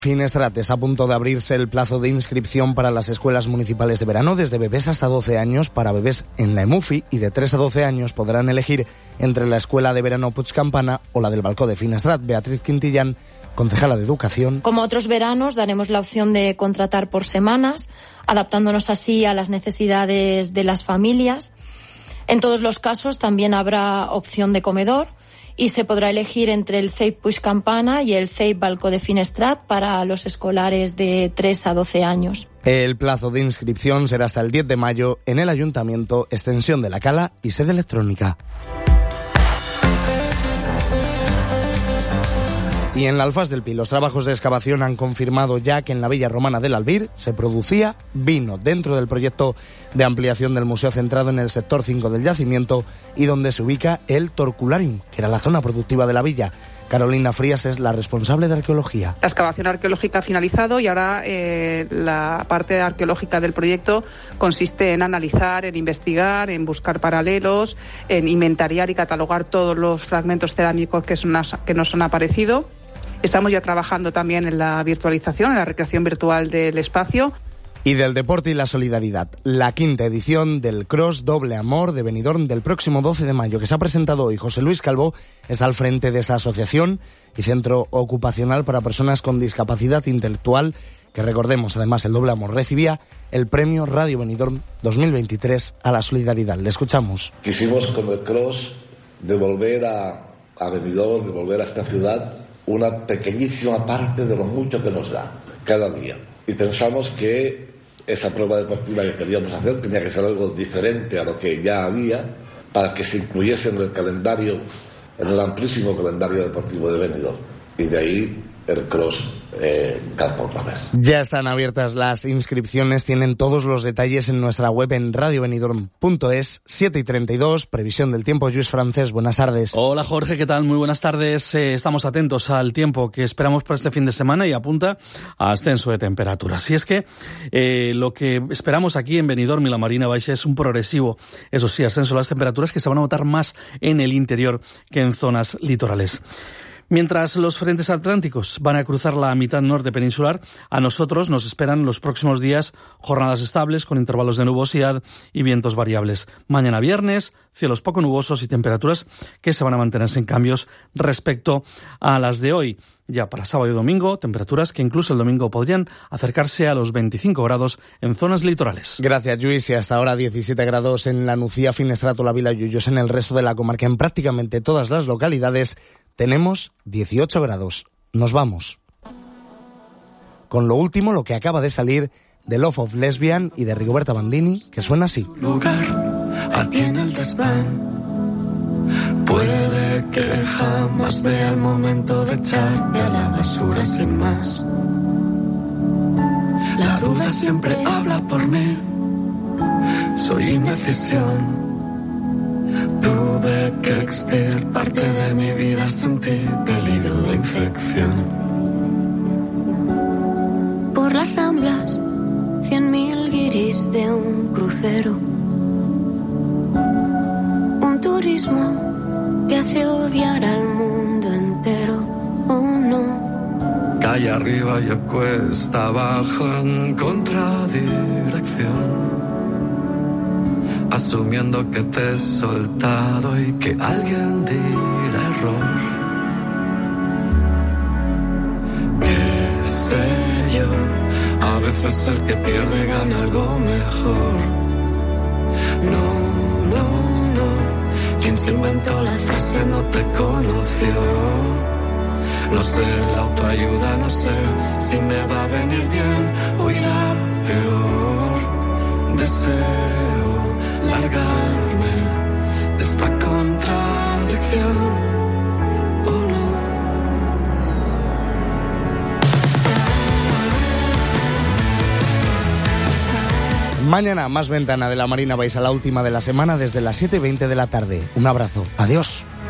Finestrat está a punto de abrirse el plazo de inscripción para las escuelas municipales de verano desde bebés hasta 12 años para bebés en la EMUFI, y de 3 a 12 años podrán elegir entre la escuela de verano Puig Campana o la del Balcó de Finestrat. Beatriz Quintillán, concejala de Educación. Como otros veranos, daremos la opción de contratar por semanas, adaptándonos así a las necesidades de las familias. En todos los casos también habrá opción de comedor y se podrá elegir entre el CEIP Puig Campana y el CEIP Balcó de Finestrat para los escolares de 3 a 12 años. El plazo de inscripción será hasta el 10 de mayo en el Ayuntamiento, extensión de la Cala y sede electrónica. Y en la Alfaz del Pi, los trabajos de excavación han confirmado ya que en la villa romana del Albir se producía vino dentro del proyecto de ampliación del museo centrado en el sector 5 del yacimiento y donde se ubica el Torcularium, que era la zona productiva de la villa. Carolina Frías es la responsable de arqueología. La excavación arqueológica ha finalizado y ahora la parte arqueológica del proyecto consiste en analizar, en investigar, en buscar paralelos, en inventariar y catalogar todos los fragmentos cerámicos que nos han aparecido. Estamos ya trabajando también en la virtualización, en la recreación virtual del espacio. Y del deporte y la solidaridad, la 5ª edición del Cross Doble Amor de Benidorm del próximo 12 de mayo, que se ha presentado hoy. José Luis Calvo está al frente de esta asociación y centro ocupacional para personas con discapacidad intelectual, que recordemos, además, el Doble Amor recibía el premio Radio Benidorm 2023 a la solidaridad. Le escuchamos. Quisimos con el Cross devolver a Benidorm, devolver a esta ciudad una pequeñísima parte de lo mucho que nos da cada día. Y pensamos que esa prueba deportiva que queríamos hacer tenía que ser algo diferente a lo que ya había, para que se incluyese en el calendario, en el amplísimo calendario deportivo de Benidorm. Y de ahí el Cross campo otra vez. Ya están abiertas las inscripciones, tienen todos los detalles en nuestra web en radiobenidorm.es. 7:32, previsión del tiempo. Lluís Francés, buenas tardes. Hola Jorge, ¿qué tal? Muy buenas tardes. Estamos atentos al tiempo que esperamos para este fin de semana y apunta a ascenso de temperaturas. Y es que lo que esperamos aquí en Benidorm y la Marina Baixa es un progresivo, eso sí, ascenso de las temperaturas que se van a notar más en el interior que en zonas litorales. Mientras los frentes atlánticos van a cruzar la mitad norte peninsular, a nosotros nos esperan los próximos días jornadas estables con intervalos de nubosidad y vientos variables. Mañana viernes, cielos poco nubosos y temperaturas que se van a mantener sin cambios respecto a las de hoy. Ya para sábado y domingo, temperaturas que incluso el domingo podrían acercarse a los 25 grados en zonas litorales. Gracias, Lluís. Y hasta ahora 17 grados en La Nucía, Finestrato, La Vila y Uyos. En el resto de la comarca, en prácticamente todas las localidades, tenemos 18 grados. Nos vamos con lo último, lo que acaba de salir de Love of Lesbian y de Rigoberta Bandini, que suena así. Lugar a ti en el desván. Puede que jamás vea el momento de echarte a la basura sin más. La duda siempre habla por mí. Soy indecisión. Tuve que extirparte de mi vida, sentí peligro de infección. Por las Ramblas, 100.000 guiris de un crucero. Un turismo que hace odiar al mundo entero, ¿o no? Calle arriba y cuesta abajo en contradirección. Asumiendo que te he soltado y que alguien dirá error. ¿Qué sé yo? A veces el que pierde gana algo mejor. No. Quien se inventó la frase no te conoció. No sé, la autoayuda, no sé si me va a venir bien o irá peor. Deseo largarme de esta contradicción, ¿o no? Mañana más ventana de la Marina Baixa, la última de la semana, desde las 7:20 de la tarde. Un abrazo. Adiós.